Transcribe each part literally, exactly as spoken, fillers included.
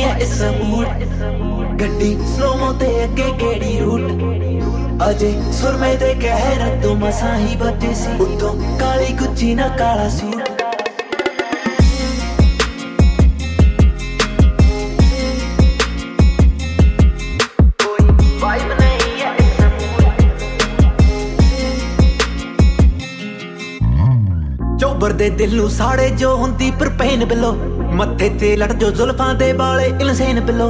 है इस मूड गड्डी स्लोमो ते अगे केड़ी रूट अजे सुरमे दे कहर तो मसा ही बचे सी उत्तों काली गुच्ची ना काला सूट चौबर दे दिल नू साड़े जो हुंदी पर पेन बिलो मत्थे ते लड़ जो जुल्फां दे बाले इलसेन बिलो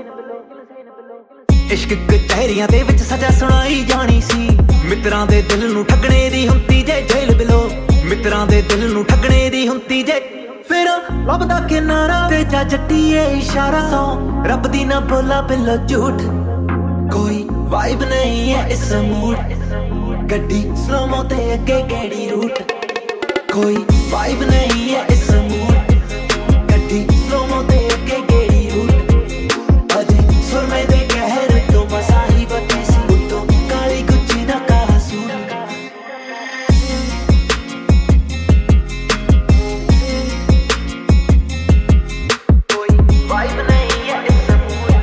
इश्क कचहरियां दे विच सजा सुनाई जानी सी मित्रां दे दिल नू ठगणे दी हुंदी जे जेल बिलो मित्रां दे दिल नू ठगणे दी हुंदी जे फिर लभदा किनारा ते जा जट्टीए इशारा सौ रब दी ना बोला बिलो झूठ कोई वाइब नहीं है इस मूड गड्डी स्लोमो ते अगे केड़ी रूट कोई वाइब नहीं है इस मूड गड्डी स्लोमो ते अगे केड़ी रूट अजे सुरमे दे कहर तो मसा ही बचे सी उत्तों काली गुच्ची ना काला सूट कोई वाइब नहीं है इस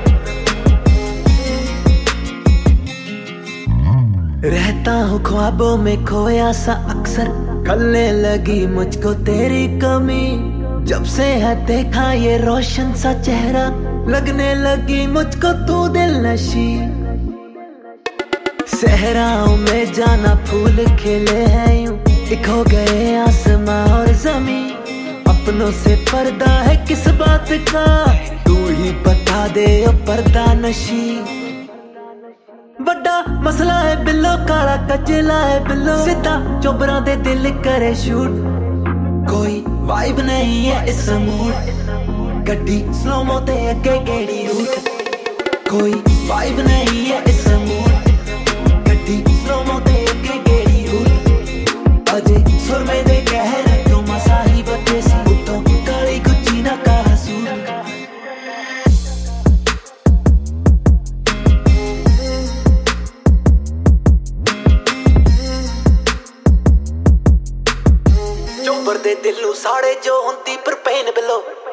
मूड रहता हूँ ख्वाबों में खोया सा अक्सर खलने लगी मुझको तेरी कमी जब से है देखा ये रोशन सा चेहरा लगने लगी मुझको तू दिल नशी सहराओं में जाना फूल खिले हैं यूं एक हो गए आसमां और जमीन अपनों से पर्दा है किस बात का तू ही बता दे ओ पर्दा नशी बड़ा मसला है बिल्लो काला कचला है बिल्लो सीधा चोबरा दे दिल करे शूट कोई वाइब नहीं है इस मूड गड्डी स्लोमो ते अगे केड़ी रूट कोई वाइब नहीं है इस मूड गड्डी स्लोमो ते अगे केड़ी रूट अजे सुरमे दे कहर तो मसा ही बचे सी उत्तों काली गुच्ची ना काला सूट चौबर दे दिल नू साड़े जो हुंदी पर पेन बिलो